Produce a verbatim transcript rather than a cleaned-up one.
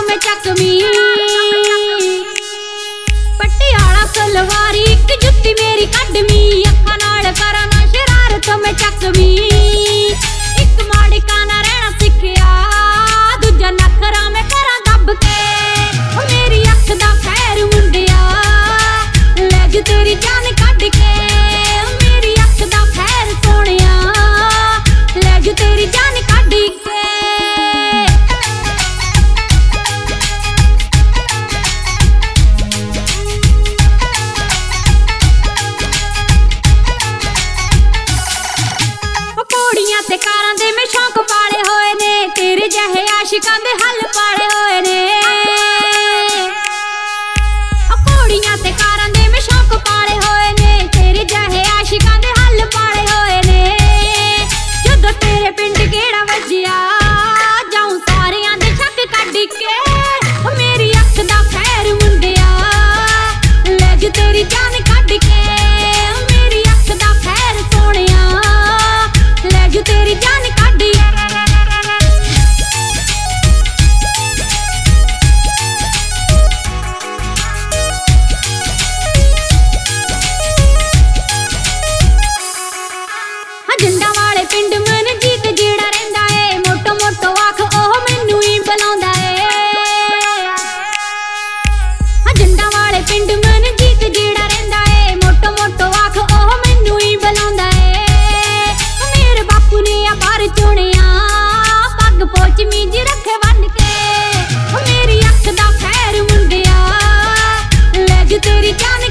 मैं चकमी पटियाला सलवारी एक जुत्ती मेरी कड्डमी अखां नाल करा ना शरारत मैं चकमी एक माड़ी काना रहना सिखिया दूजा नखरा मैं करा दब के ओ मेरी अख दा खैर मुंडिया ले जू तेरी जान कड्ड के ओ मेरी अख दा खैर सोहणिया ले जू तेरी जान कड्ड के ते कारां दे मैं शौक पाले होए ने तेरे जहे आशिकां दे हल पाले होए ने घोड़ियां ते कारां दे मैं शौक पाले होए ने तेरे जहे आशिकां दे हल पाले होए ने जदों तेरे पिंड गेड़ा वजिया जाऊं सारियां दे शक कड्ड के ओ मेरी अख दा खैर मुंडिया ले जू तेरी जान कड्ड के ओ मेरी अख दा खैर सोहणिया ले जू तेरी जान कड्ड जंडा वाले पिंड मन जीत जेड़ा रहिंदा है मोटो मोटो आख ओह मैनू ही बुलाउंदा है जंडा वाले पिंड मन जीत जेड़ा रहिंदा है मोटो मोटो आख ओह मैनू ही बुलाउंदा है मेरे बापू ने आ बाहर चुनिया पग पोच मींज रखे बन के ओ मेरी अख दा खैर मुंडिया ले जू तेरी जान